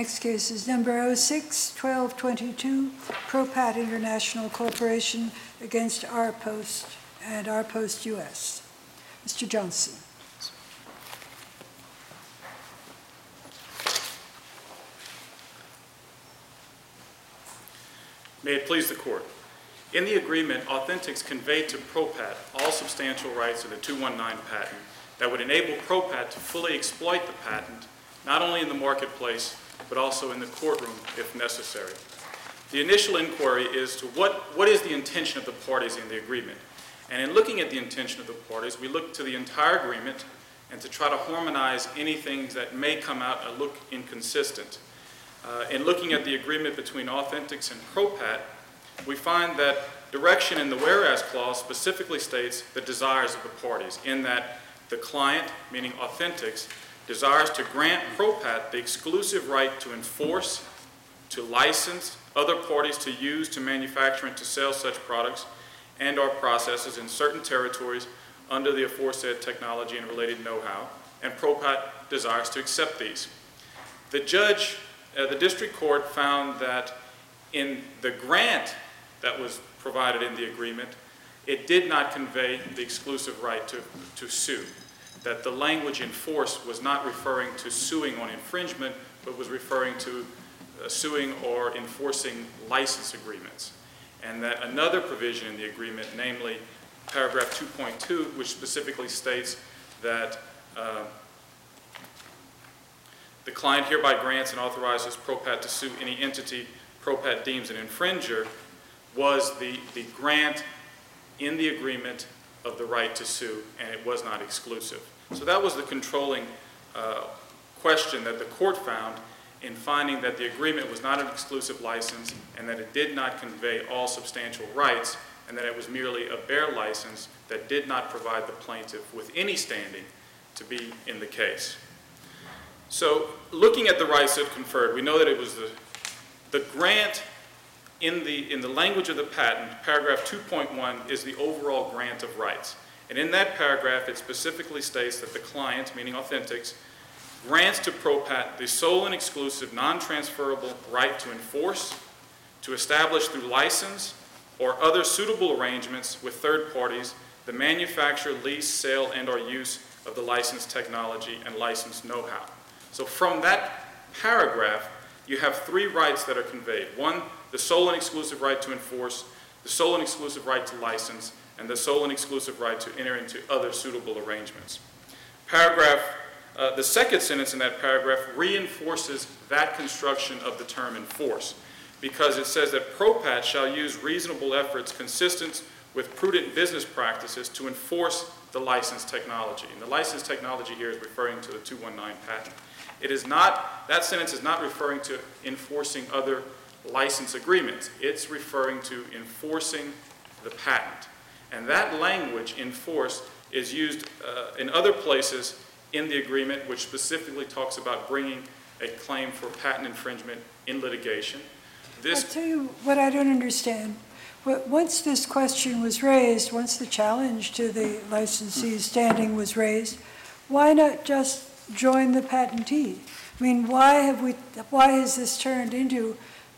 Next case is number 06-1222, ProPat International Corporation against RPost and RPost US. Mr. Johnson. May it please the Court. In the agreement, Authentics conveyed to ProPat all substantial rights of the 219 patent that would enable ProPat to fully exploit the patent, not only in the marketplace, but also in the courtroom if necessary. The initial inquiry is to what is the intention of the parties in the agreement. And in looking at the intention of the parties, we look to the entire agreement and to try to harmonize anything that may come out and look inconsistent. In looking at the agreement between Authentics and ProPat, we find that direction in the whereas clause specifically states the desires of the parties, in that the client, meaning Authentics, desires to grant ProPat the exclusive right to enforce, to license other parties to use, to manufacture, and to sell such products and or processes in certain territories under the aforesaid technology and related know-how, and ProPat desires to accept these. The district court found that in the grant that was provided in the agreement, it did not convey the exclusive right to sue, that the language enforce was not referring to suing on infringement, but was referring to suing or enforcing license agreements. And that another provision in the agreement, namely paragraph 2.2, which specifically states that the client hereby grants and authorizes ProPat to sue any entity ProPat deems an infringer, was the grant in the agreement of the right to sue, and it was not exclusive. So that was the controlling question that the court found in finding that the agreement was not an exclusive license and that it did not convey all substantial rights, and that it was merely a bare license that did not provide the plaintiff with any standing to be in the case. So looking at the rights it conferred, we know that it was the grant in the language of the patent. Paragraph 2.1 is the overall grant of rights. And in that paragraph, it specifically states that the client, meaning Authentics, grants to ProPat the sole and exclusive non-transferable right to enforce, to establish through license or other suitable arrangements with third parties the manufacture, lease, sale, and or use of the licensed technology and licensed know-how. So from that paragraph, you have three rights that are conveyed. One, the sole and exclusive right to enforce, the sole and exclusive right to license, and the sole and exclusive right to enter into other suitable arrangements. The second sentence in that paragraph reinforces that construction of the term enforce, because it says that ProPat shall use reasonable efforts consistent with prudent business practices to enforce the licensed technology. And the licensed technology here is referring to the 219 patent. It is not, that sentence is not referring to enforcing other license agreements. It's referring to enforcing the patent. And that language, enforce, is used in other places in the agreement, which specifically talks about bringing a claim for patent infringement in litigation. I'll tell you what I don't understand. Once this question was raised, once the challenge to the licensee's standing was raised, why not just join the patentee? I mean, why has this turned into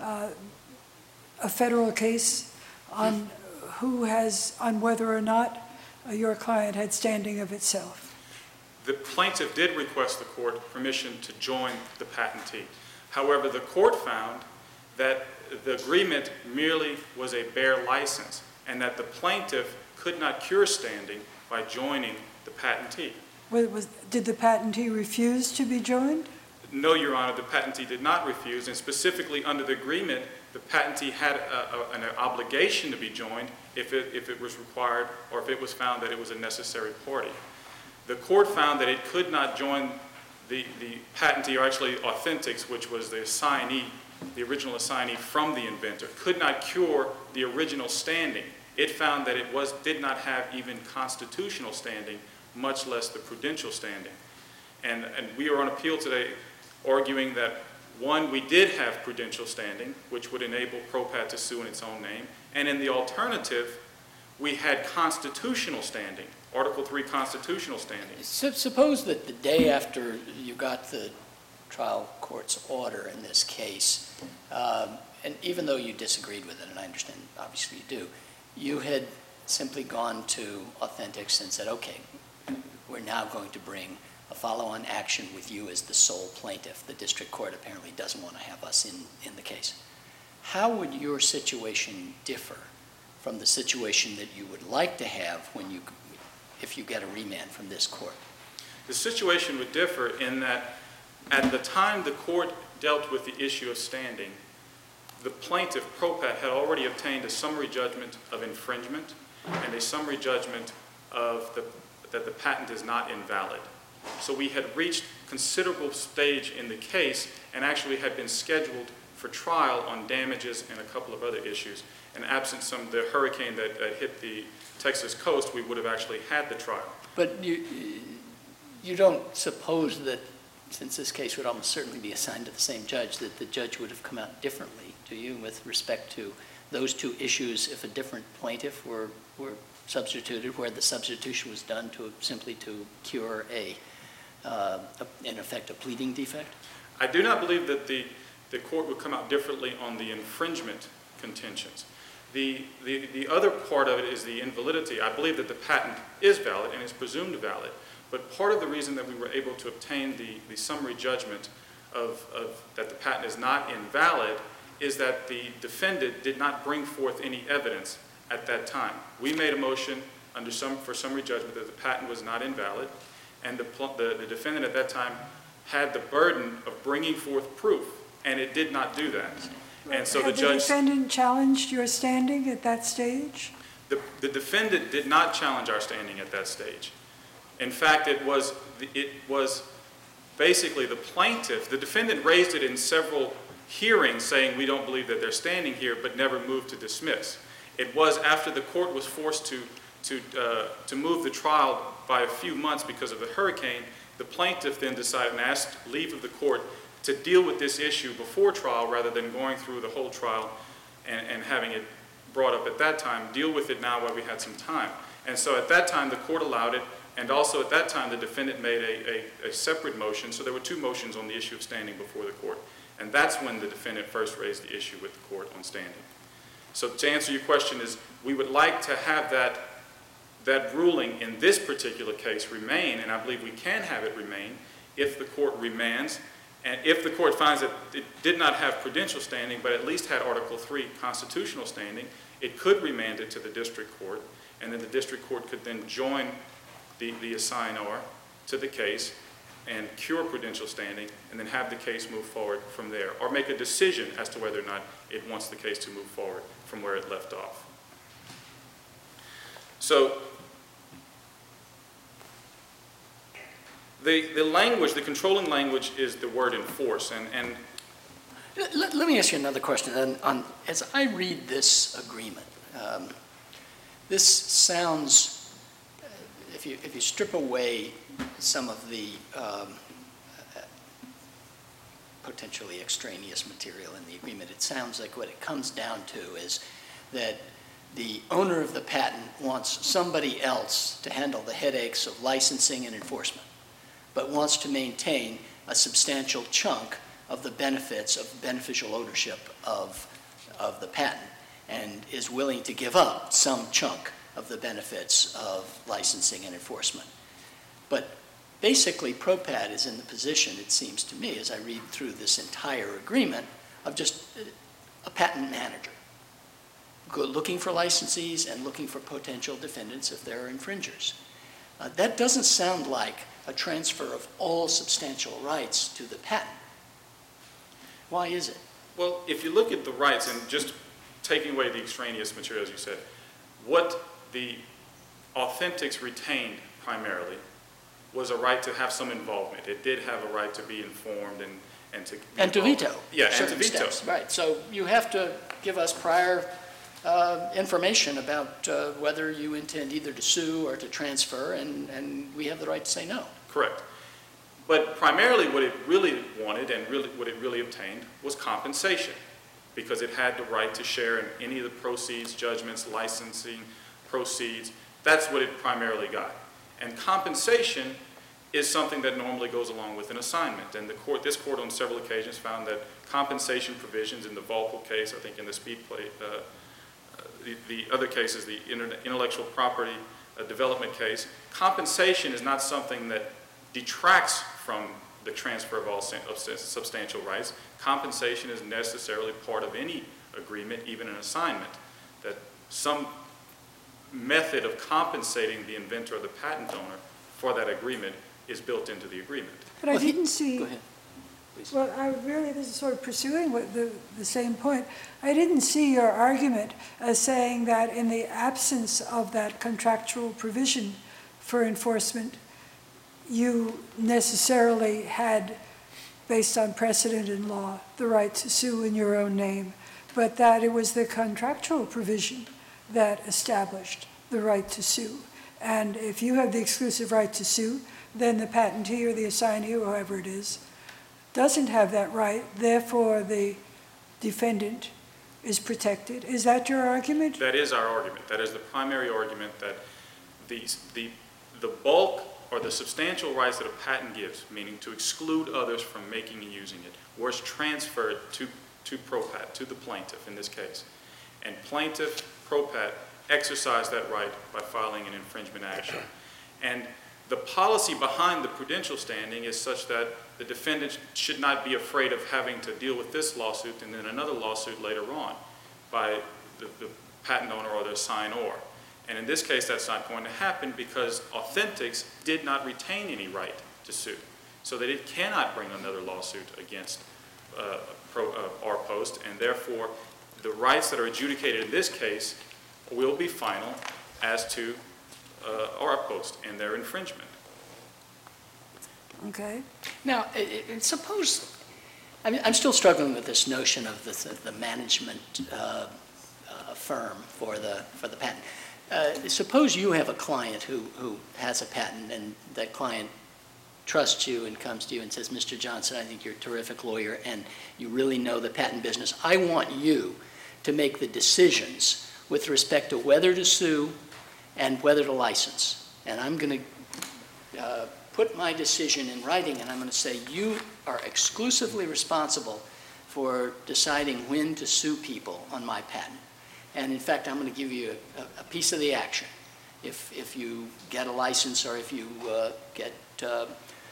a federal case on whether or not your client had standing of itself? The plaintiff did request the court permission to join the patentee. However, the court found that the agreement merely was a bare license and that the plaintiff could not cure standing by joining the patentee. Did the patentee refuse to be joined? No, Your Honor, the patentee did not refuse, and specifically under the agreement, the patentee had an obligation to be joined if it was required or if it was found that it was a necessary party. The court found that it could not join the patentee, or actually Authentics, which was the assignee, the original assignee from the inventor, could not cure the original standing. It found that it did not have even constitutional standing, much less the prudential standing. And we are on appeal today arguing that, one, we did have prudential standing, which would enable ProPat to sue in its own name, and in the alternative, we had constitutional standing, Article 3 constitutional standing. Suppose that the day after you got the trial court's order in this case, and even though you disagreed with it, and I understand obviously you do, you had simply gone to Authentics and said, okay, we're now going to bring a follow-on action with you as the sole plaintiff. The district court apparently doesn't want to have us in the case. How would your situation differ from the situation that you would like to have if you get a remand from this court? The situation would differ in that at the time the court dealt with the issue of standing, the plaintiff, ProPat, had already obtained a summary judgment of infringement and a summary judgment that the patent is not invalid. So we had reached considerable stage in the case and actually had been scheduled for trial on damages and a couple of other issues. And absent the hurricane that hit the Texas coast, we would have actually had the trial. But you don't suppose that, since this case would almost certainly be assigned to the same judge, that the judge would have come out differently, do you, with respect to those two issues if a different plaintiff were substituted, where the substitution was done simply to cure in effect, a pleading defect? I do not believe that the court would come out differently on the infringement contentions. The other part of it is the invalidity. I believe that the patent is valid and is presumed valid, but part of the reason that we were able to obtain the summary judgment that the patent is not invalid is that the defendant did not bring forth any evidence at that time. We made a motion for summary judgment that the patent was not invalid, and the defendant at that time had the burden of bringing forth proof, and it did not do that. And so Had the defendant challenged your standing at that stage? The defendant did not challenge our standing at that stage. In fact, it was basically the plaintiff. The defendant raised it in several hearings saying we don't believe that they're standing here, but never moved to dismiss. It was after the court was forced to move the trial by a few months because of the hurricane, the plaintiff then decided and asked leave of the court to deal with this issue before trial rather than going through the whole trial and having it brought up at that time, deal with it now while we had some time. And so at that time, the court allowed it, and also at that time, the defendant made a separate motion, so there were two motions on the issue of standing before the court. And that's when the defendant first raised the issue with the court on standing. So to answer your question is, we would like to have that ruling in this particular case remain, and I believe we can have it remain if the court remands, and if the court finds that it did not have prudential standing, but at least had Article III constitutional standing, it could remand it to the district court, and then the district court could then join the assignor to the case and cure prudential standing, and then have the case move forward from there, or make a decision as to whether or not it wants the case to move forward from where it left off. So the language, the controlling language is the word enforce, and Let me ask you another question. As I read this agreement, this sounds, if you strip away some of the potentially extraneous material in the agreement, it sounds like what it comes down to is that the owner of the patent wants somebody else to handle the headaches of licensing and enforcement, but wants to maintain a substantial chunk of the benefits of beneficial ownership of the patent, and is willing to give up some chunk of the benefits of licensing and enforcement. But basically, ProPat is in the position, it seems to me, as I read through this entire agreement, of just a patent manager, looking for licensees and looking for potential defendants if there are infringers. That doesn't sound like a transfer of all substantial rights to the patent. Why is it? well, if you look at the rights and just taking away the extraneous material, as you said, what the Authentics retained primarily was a right to have some involvement. It did have a right to be informed and to veto. Yeah, and to veto. Steps, right. So you have to give us prior information about whether you intend either to sue or to transfer, and we have the right to say no. Correct. But primarily what it really wanted and what it really obtained was compensation, because it had the right to share in any of the proceeds, judgments, licensing proceeds. That's what it primarily got. And compensation is something that normally goes along with an assignment. And this court on several occasions found that compensation provisions in the Volpel case, I think in the speed plate, the other cases, the intellectual property development case, compensation is not something that detracts from the transfer of all substantial rights. Compensation is necessarily part of any agreement, even an assignment, that some method of compensating the inventor or the patent owner for that agreement is built into the agreement. But I didn't see. Go ahead, please. Well, this is sort of pursuing what the same point. I didn't see your argument as saying that in the absence of that contractual provision for enforcement, you necessarily had, based on precedent in law, the right to sue in your own name, but that it was the contractual provision that established the right to sue. And if you have the exclusive right to sue, then the patentee or the assignee, or whoever it is, doesn't have that right. Therefore, the defendant is protected. Is that your argument? That is our argument. That is the primary argument, that the bulk or the substantial rights that a patent gives, meaning to exclude others from making and using it, was transferred to ProPat, to the plaintiff in this case. And plaintiff, ProPat, exercised that right by filing an infringement action. And the policy behind the prudential standing is such that the defendant should not be afraid of having to deal with this lawsuit and then another lawsuit later on by the patent owner or the assignor. And in this case, that's not going to happen because Authentics did not retain any right to sue, so that it cannot bring another lawsuit against RPost, and therefore the rights that are adjudicated in this case will be final as to RPost and their infringement. Okay. Now, suppose, I'm still struggling with this notion of the management firm for the patent. Suppose you have a client who has a patent, and that client trusts you and comes to you and says, Mr. Johnson, I think you're a terrific lawyer and you really know the patent business. I want you to make the decisions with respect to whether to sue and whether to license. And I'm going to put my decision in writing, and I'm going to say you are exclusively responsible for deciding when to sue people on my patent. And in fact, I'm going to give you a piece of the action if you get a license or if you get a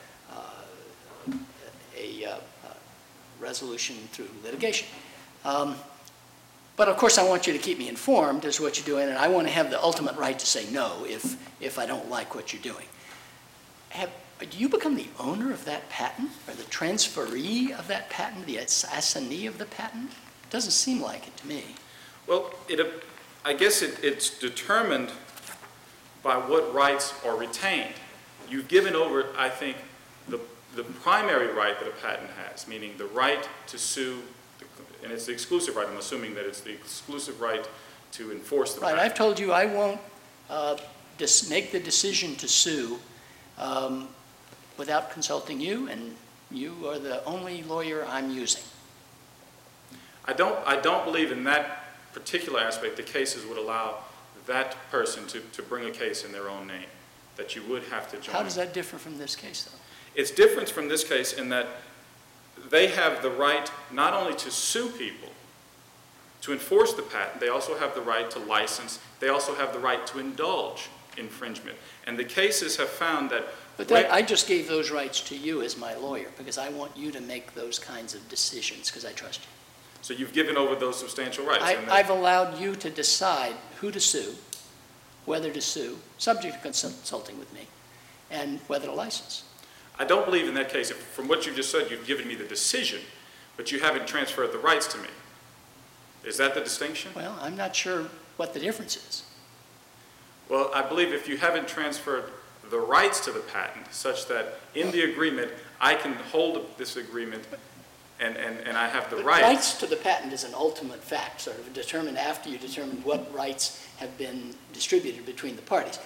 resolution through litigation. But of course, I want you to keep me informed as to what you're doing, and I want to have the ultimate right to say no if I don't like what you're doing. Do you become the owner of that patent, or the transferee of that patent, the assignee of the patent? It doesn't seem like it to me. Well, I guess it's determined by what rights are retained. You've given over, I think, the primary right that a patent has, meaning the right to sue, and it's the exclusive right. I'm assuming that it's the exclusive right to enforce the patent. Right. I've told you I won't make the decision to sue without consulting you, and you are the only lawyer I'm using. I don't believe in that particular aspect the cases would allow that person to bring a case in their own name, that you would have to join. How does that differ from this case, though? It's different from this case in that they have the right not only to sue people, to enforce the patent, they also have the right to license, they also have the right to indulge infringement. And the cases have found that... But I just gave those rights to you as my lawyer because I want you to make those kinds of decisions because I trust you. So you've given over those substantial rights. I've allowed you to decide who to sue, whether to sue, subject to consulting with me, and whether to license. I don't believe in that case. From what you just said, you've given me the decision, but you haven't transferred the rights to me. Is that the distinction? Well, I'm not sure what the difference is. Well, I believe if you haven't transferred the rights to the patent such that in the agreement I can hold this agreement and I have the But right. Rights to the patent is an ultimate fact, sort of determined after you determine what rights have been distributed between the parties.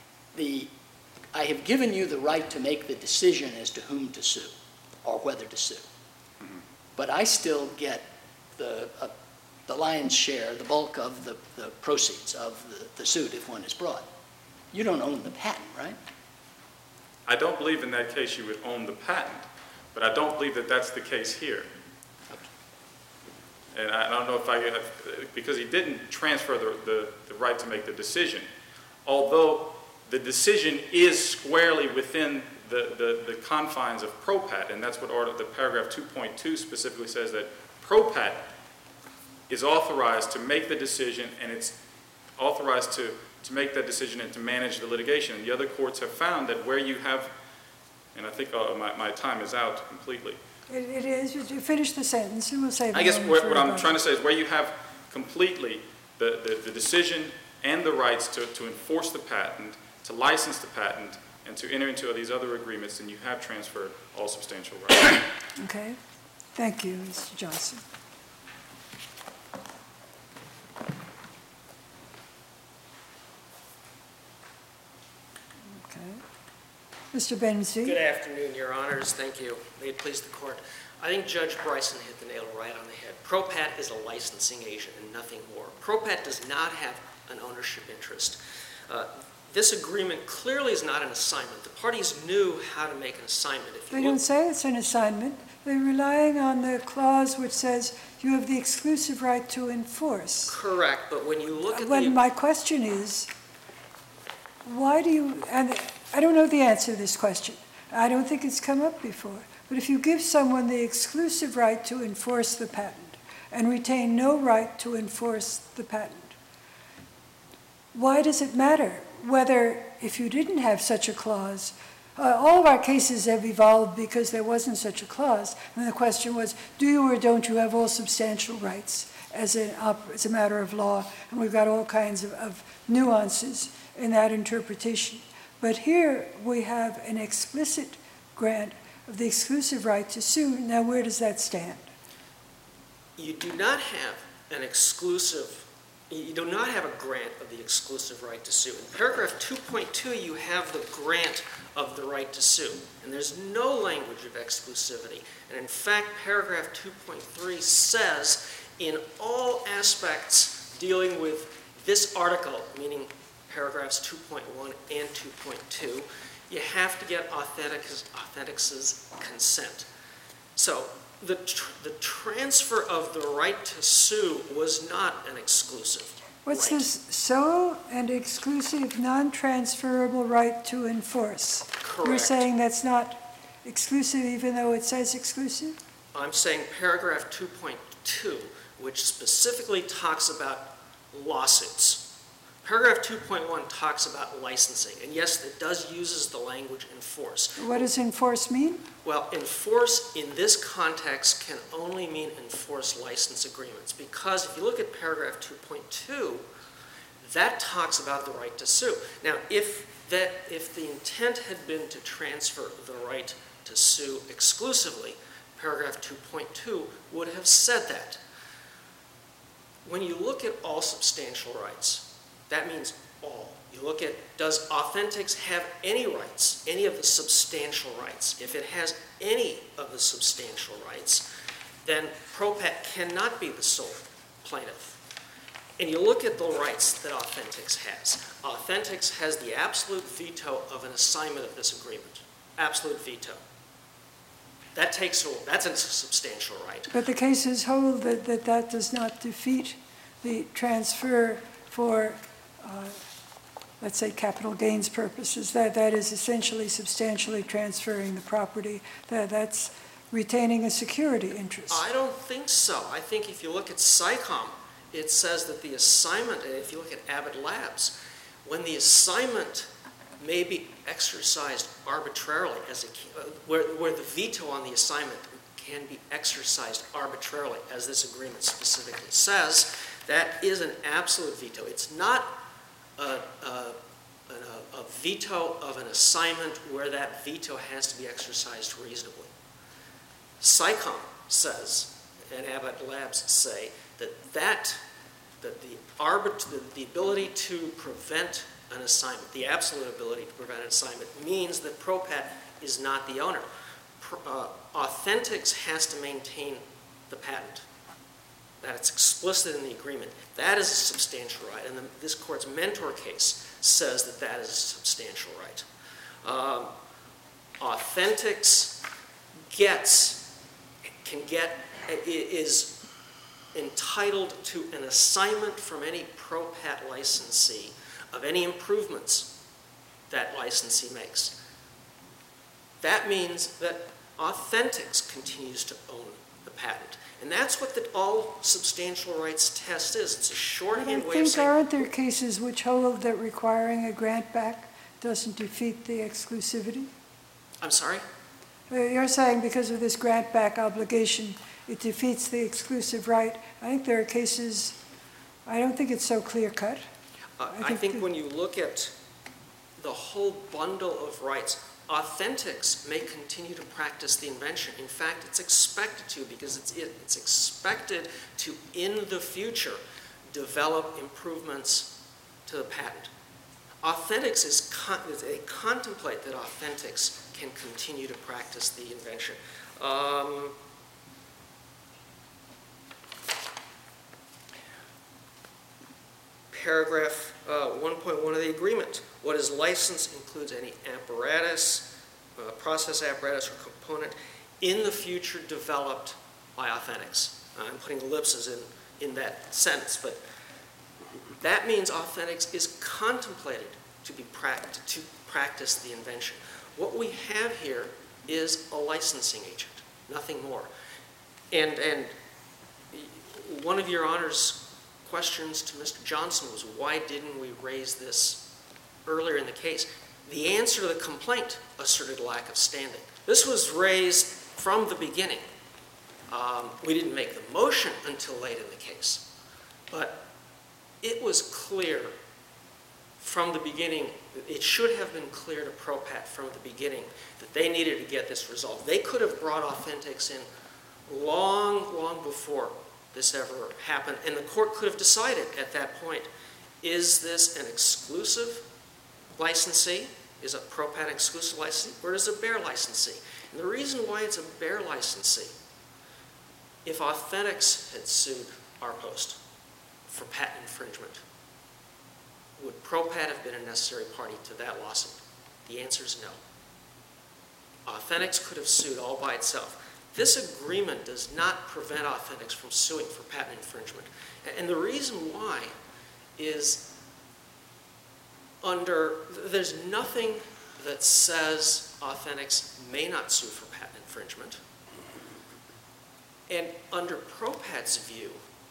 I have given you the right to make the decision as to whom to sue or whether to sue. Mm-hmm. But I still get the lion's share, the bulk of the proceeds of the suit if one is brought. You don't own the patent, right? I don't believe in that case you would own the patent, but I don't believe that that's the case here. And I don't know if because he didn't transfer the right to make the decision, although the decision is squarely within the confines of ProPat, and that's what the paragraph 2.2 specifically says, that ProPat is authorized to make the decision, and it's authorized to make that decision and to manage the litigation. And the other courts have found that where you have, and I think my time is out completely. It is. You finish the sentence, and we'll save. I guess what I'm trying to say is where you have completely the decision and the rights to enforce the patent, to license the patent, and to enter into these other agreements, then you have transferred all substantial rights. Okay. Thank you, Mr. Johnson. Okay. Mr. Benzie. Good afternoon, Your Honors. Thank you. May it please the Court. I think Judge Bryson hit the nail right on the head. ProPat is a licensing agent and nothing more. ProPat does not have an ownership interest. This agreement clearly is not an assignment. The parties knew how to make an assignment. They don't say it's an assignment. They're relying on the clause which says you have the exclusive right to enforce. Correct, but when you look at My question is, why do you, and I don't know the answer to this question. I don't think it's come up before. But if you give someone the exclusive right to enforce the patent and retain no right to enforce the patent, why does it matter whether, if you didn't have such a clause, all of our cases have evolved because there wasn't such a clause, and the question was, do you or don't you have all substantial rights as a matter of law? And we've got all kinds of nuances in that interpretation. But here we have an explicit grant of the exclusive right to sue. Now, where does that stand? You do not have an exclusive, you do not have a grant of the exclusive right to sue. In paragraph 2.2, you have the grant of the right to sue. And there's no language of exclusivity. And in fact, paragraph 2.3 says, in all aspects dealing with this article, meaning paragraphs 2.1 and 2.2, you have to get Authentics' consent. So the transfer of the right to sue was not an exclusive What's right. this sole and exclusive non-transferable right to enforce? Correct. You're saying that's not exclusive even though it says exclusive? I'm saying paragraph 2.2, which specifically talks about lawsuits. Paragraph 2.1 talks about licensing, and yes, it does uses the language enforce. What does enforce mean? Well, enforce in this context can only mean enforce license agreements, because if you look at paragraph 2.2, that talks about the right to sue. Now, if the intent had been to transfer the right to sue exclusively, paragraph 2.2 would have said that. When you look at all substantial rights, that means all. You look at, does Authentics have any rights, any of the substantial rights? If it has any of the substantial rights, then ProPat cannot be the sole plaintiff. And you look at the rights that Authentics has. Authentics has the absolute veto of an assignment of this agreement. Absolute veto. That's a substantial right. But the cases hold that does not defeat the transfer for let's say capital gains purposes, that is essentially substantially transferring the property, that's retaining a security interest. I don't think so. I think if you look at SciComm, it says that the assignment, and if you look at Abbott Labs, when the assignment may be exercised arbitrarily, where the veto on the assignment can be exercised arbitrarily, as this agreement specifically says, that is an absolute veto. It's not a veto of an assignment where that veto has to be exercised reasonably. SciComm says, and Abbott Labs say, that the ability to prevent an assignment, the absolute ability to prevent an assignment, means that ProPat is not the owner. Authentics has to maintain the patent. That it's explicit in the agreement. That is a substantial right, and this court's Mentor case says that that is a substantial right. Authentics is entitled to an assignment from any ProPat licensee of any improvements that licensee makes. That means that Authentics continues to own the patent. And that's what the all substantial rights test is. It's a But I shorthand way of think, saying... aren't there cases which hold that requiring a grant back doesn't defeat the exclusivity? I'm sorry? You're saying because of this grant back obligation, it defeats the exclusive right. I think there are cases, I don't think it's so clear cut. I think when you look at the whole bundle of rights, Authentics may continue to practice the invention. In fact, it's expected to, because it's expected to, in the future, develop improvements to the patent. Authentics they contemplate that Authentics can continue to practice the invention. Paragraph 1.1 of the agreement. What is licensed includes any apparatus, process apparatus or component in the future developed by Authentics. I'm putting ellipses in that sentence, but that means Authentics is contemplated to practice the invention. What we have here is a licensing agent, nothing more. And one of your Honor's questions to Mr. Johnson was, why didn't we raise this earlier in the case? The answer to the complaint asserted lack of standing. This was raised from the beginning. We didn't make the motion until late in the case. But it was clear from the beginning, it should have been clear to ProPat from the beginning that they needed to get this resolved. They could have brought Authentics in long, long before this ever happened, and the court could have decided at that point, is this an exclusive licensee? Is a ProPat exclusive licensee, or is it a bare licensee? And the reason why it's a bare licensee, if Authentics had sued Arpost for patent infringement, would ProPat have been a necessary party to that lawsuit? The answer is no. Authentics could have sued all by itself. This agreement does not prevent Authentics from suing for patent infringement. And the reason why is there's nothing that says Authentics may not sue for patent infringement. And under ProPat's view,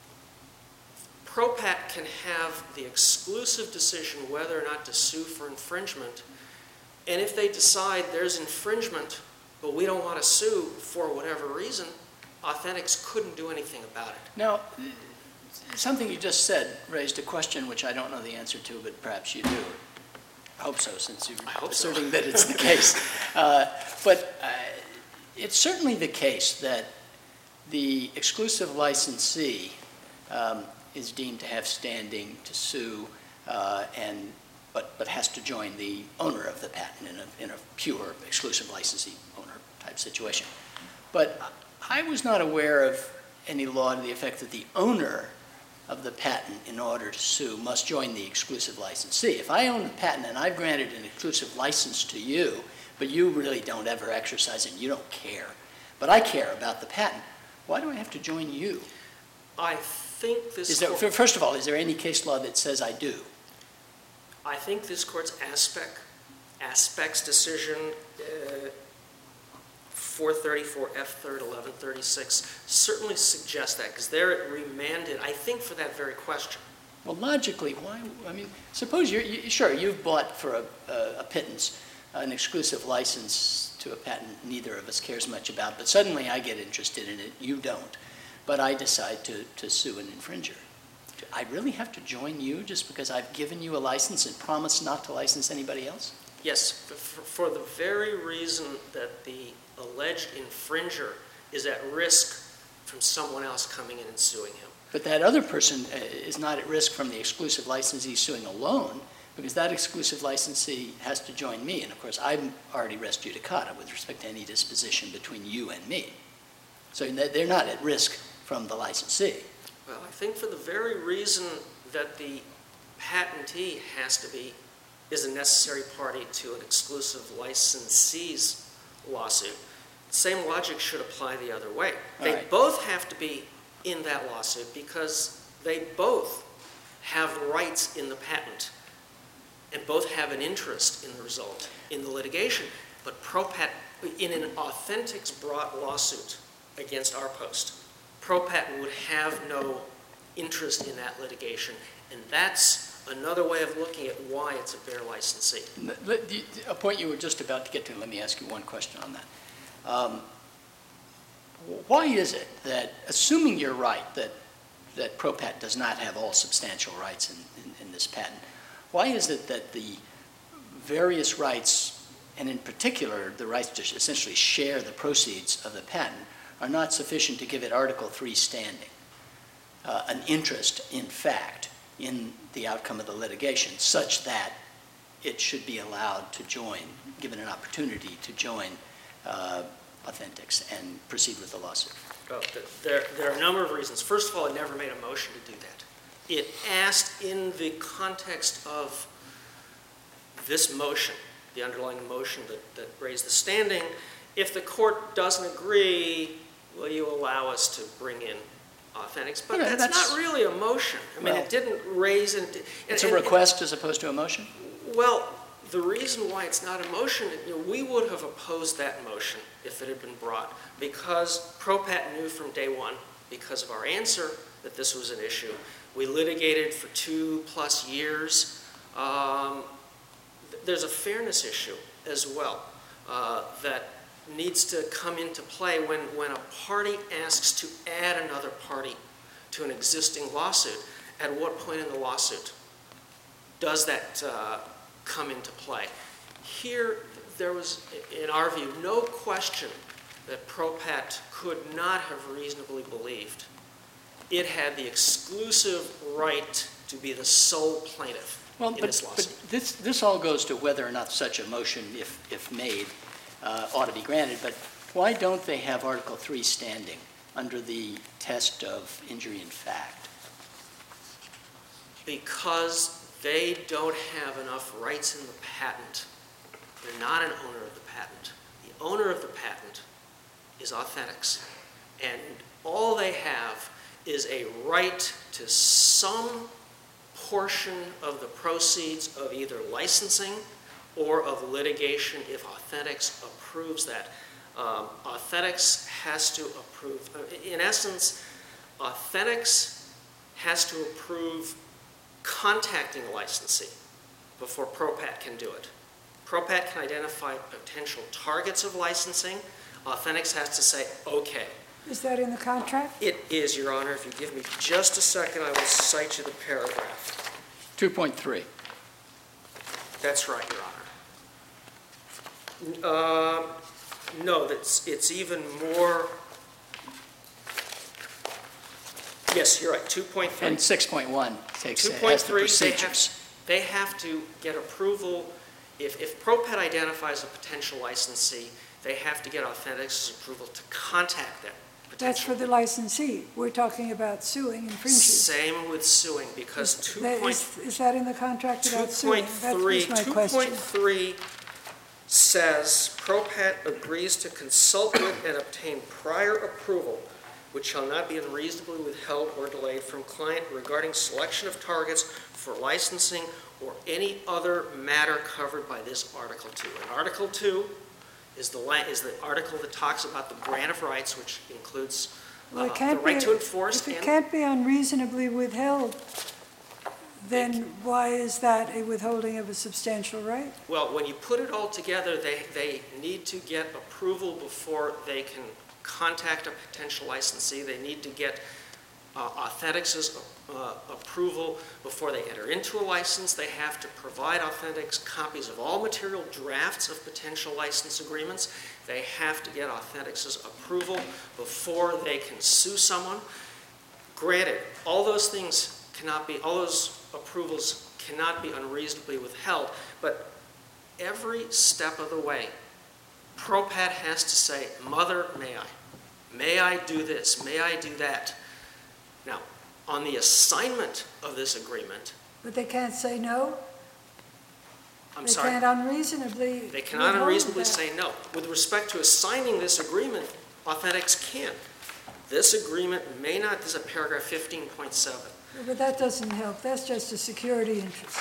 ProPat can have the exclusive decision whether or not to sue for infringement. And if they decide there's infringement, but we don't want to sue for whatever reason, Authentics couldn't do anything about it. Now, something you just said raised a question which I don't know the answer to, but perhaps you do. I hope so, since you're asserting that it's the case. But it's certainly the case that the exclusive licensee is deemed to have standing to sue, but has to join the owner of the patent in a pure exclusive licensee owner type situation. But I was not aware of any law to the effect that the owner of the patent, in order to sue, must join the exclusive licensee. If I own the patent and I've granted an exclusive license to you, but you really don't ever exercise it, you don't care, but I care about the patent, why do I have to join you? I think this First of all, is there any case law that says I do? I think this court's Aspects decision, 434 F3rd 1136, certainly suggests that, because there it remanded, I think, for that very question. Well, logically, why? I mean, suppose you've bought for a pittance an exclusive license to a patent neither of us cares much about, but suddenly I get interested in it, you don't, but I decide to sue an infringer. Do I really have to join you just because I've given you a license and promised not to license anybody else? Yes, for the very reason that the alleged infringer is at risk from someone else coming in and suing him. But that other person is not at risk from the exclusive licensee suing alone, because that exclusive licensee has to join me. And of course, I'm already res judicata with respect to any disposition between you and me. So they're not at risk from the licensee. Well, I think for the very reason that the patentee is a necessary party to an exclusive licensee's lawsuit, same logic should apply the other way. All They right. both have to be in that lawsuit because they both have rights in the patent and both have an interest in the result in the litigation. But ProPat, in an Authentics brought lawsuit against RPost, ProPat would have no interest in that litigation, and that's another way of looking at why it's a bare licensee. A point you were just about to get to, let me ask you one question on that. Why is it that, assuming you're right, that ProPat does not have all substantial rights in this patent, why is it that the various rights, and in particular the rights to essentially share the proceeds of the patent, are not sufficient to give it Article 3 standing, an interest, in fact, in the outcome of the litigation, such that it should be allowed to join, given an opportunity to join Authentics and proceed with the lawsuit? Well, there are a number of reasons. First of all, it never made a motion to do that. It asked, in the context of this motion, the underlying motion that raised the standing, if the court doesn't agree, will you allow us to bring in Authentics? But Okay, that's not really a motion. I mean, Well, it didn't raise it. It's a request as opposed to a motion? Well, the reason why it's not a motion, we would have opposed that motion if it had been brought, because ProPat knew from day one, because of our answer, that this was an issue. We litigated for 2+ years. There's a fairness issue as well that needs to come into play when a party asks to add another party to an existing lawsuit. At what point in the lawsuit does that come into play? Here, there was, in our view, no question that ProPat could not have reasonably believed it had the exclusive right to be the sole plaintiff in this lawsuit. But this all goes to whether or not such a motion, if made, ought to be granted. But why don't they have Article 3 standing under the test of injury in fact? Because they don't have enough rights in the patent. They're not an owner of the patent. The owner of the patent is Authentics. And all they have is a right to some portion of the proceeds of either licensing or of litigation if Authentics approves that. Authentics has to approve. In essence, Authentics has to approve contacting a licensee before ProPat can do it. ProPat can identify potential targets of licensing. Authentics has to say, okay. Is that in the contract? It is, Your Honor. If you give me just a second, I will cite you the paragraph. 2.3. That's right, Your Honor. No, it's even more. Yes, you're right, 2.3. And 6.1 takes has the 2.3, procedures. they have to get approval. If ProPat identifies a potential licensee, they have to get Authentics' approval to contact them. That's for the licensee. We're talking about suing infringers. Same with suing, because Is that in the contract about suing? That was my question. 2.3 says, ProPat agrees to consult with and obtain prior approval, which shall not be unreasonably withheld or delayed from client regarding selection of targets for licensing or any other matter covered by this Article 2. And Article 2 is the article that talks about the grant of rights, which includes Well, it the can't right be- to enforce. If it can't be unreasonably withheld, then why is that a withholding of a substantial right? Well, when you put it all together, they need to get approval before they can contact a potential licensee. They need to get Authentics' approval before they enter into a license. They have to provide Authentics copies of all material drafts of potential license agreements. They have to get Authentics' approval before they can sue someone. Granted, all those approvals cannot be unreasonably withheld, but every step of the way, ProPat has to say, Mother, may I? May I do this? May I do that? Now, on the assignment of this agreement, But they can't say no? I'm They sorry. can't unreasonably. They cannot withhold unreasonably that. say no. With respect to assigning this agreement, Authentics can. This agreement may not, this is a paragraph 15.7. But that doesn't help, that's just a security interest.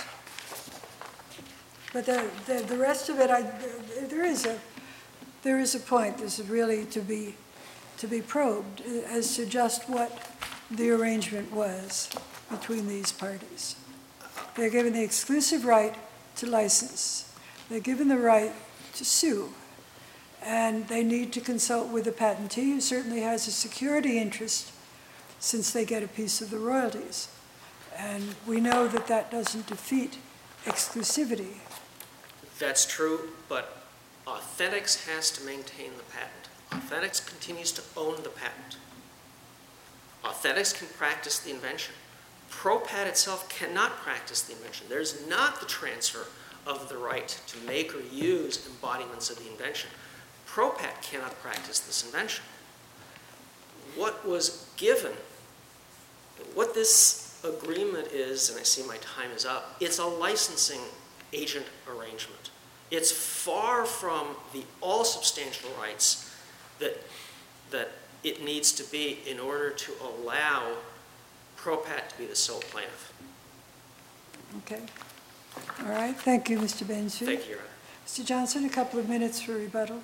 But the rest of it, there is a point, this is really to be probed as to just what the arrangement was between these parties. They're given the exclusive right to license, they're given the right to sue, and they need to consult with the patentee, who certainly has a security interest since they get a piece of the royalties. And we know that that doesn't defeat exclusivity. That's true, but Authentics has to maintain the patent. Authentics continues to own the patent. Authentics can practice the invention. ProPat itself cannot practice the invention. There's not the transfer of the right to make or use embodiments of the invention. ProPat cannot practice this invention. What was given, what this agreement is, and I see my time is up, it's a licensing agent arrangement. It's far from the all substantial rights that it needs to be in order to allow ProPat to be the sole plaintiff. Okay. All right, thank you, Mr. Bensu. Thank you, Your Honor. Mr. Johnson, a couple of minutes for rebuttal.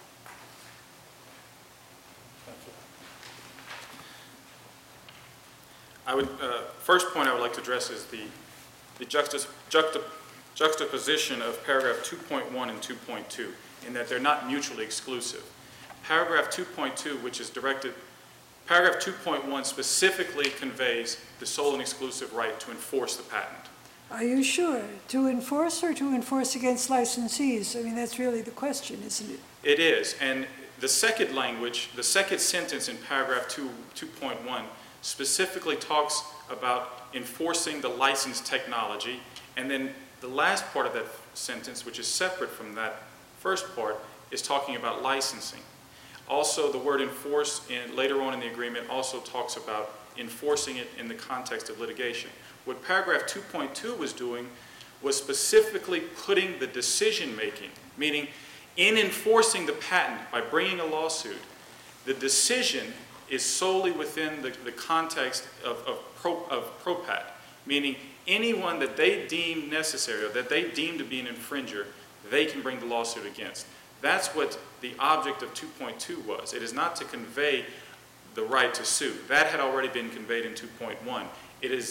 First point I would like to address is the juxtaposition of paragraph 2.1 and 2.2, in that they're not mutually exclusive. Paragraph 2.2, which is directed, paragraph 2.1 specifically conveys the sole and exclusive right to enforce the patent. Are you sure? To enforce or to enforce against licensees? I mean, that's really the question, isn't it? It is, and the second language, the second sentence in paragraph 2.1 specifically talks about enforcing the licensed technology, and then the last part of that sentence, which is separate from that first part, is talking about licensing. Also, the word enforce later on in the agreement also talks about enforcing it in the context of litigation. What paragraph 2.2 was doing was specifically putting the decision-making, meaning in enforcing the patent by bringing a lawsuit, the decision is solely within the context of ProPat, meaning anyone that they deem necessary or that they deem to be an infringer, they can bring the lawsuit against. That's what the object of 2.2 was. It is not to convey the right to sue. That had already been conveyed in 2.1. It is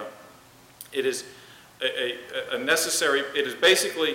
a necessary, it is basically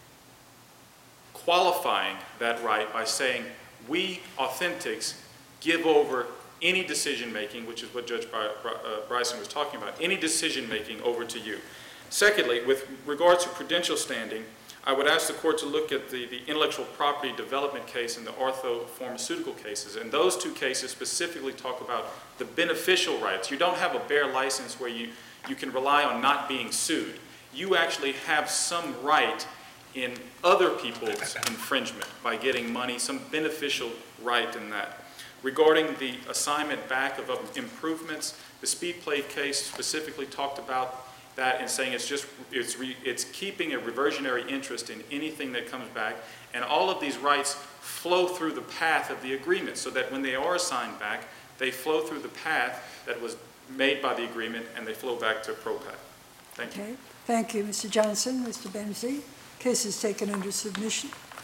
qualifying that right by saying we, Authentics, give over any decision-making, which is what Judge Bryson was talking about, any decision-making over to you. Secondly, with regards to prudential standing, I would ask the court to look at the intellectual property development case and the orthopharmaceutical cases. And those two cases specifically talk about the beneficial rights. You don't have a bare license where you can rely on not being sued. You actually have some right in other people's infringement by getting money, some beneficial right in that. Regarding the assignment back of improvements, the Speedplate case specifically talked about that and saying it's keeping a reversionary interest in anything that comes back, and all of these rights flow through the path of the agreement, so that when they are assigned back, they flow through the path that was made by the agreement, and they flow back to ProPat. Thank you. Okay. Thank you, Mr. Johnson, Mr. Benzie. Case is taken under submission.